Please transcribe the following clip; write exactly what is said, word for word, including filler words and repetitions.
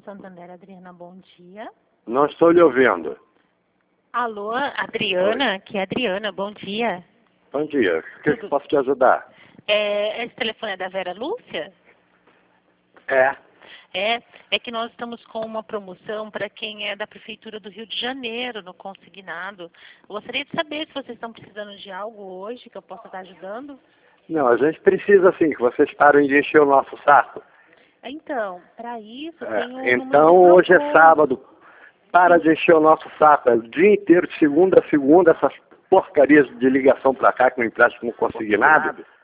Santander, Adriana, bom dia. Não estou lhe ouvindo. Alô, Adriana, que é Adriana, bom dia. Bom dia. O que, Tudo- que posso te ajudar? É, esse telefone é da Vera Lúcia? É. É, é que nós estamos com uma promoção para quem é da Prefeitura do Rio de Janeiro, no consignado. Eu gostaria de saber se vocês estão precisando de algo hoje que eu possa estar ajudando. Não, a gente precisa sim que vocês parem de encher o nosso saco. Então, para isso, É, tem um Então número de hoje é propósito. sábado. Para de encher o nosso saco. É o dia inteiro, de segunda a segunda, essas porcarias de ligação para cá que não empresta como consignado.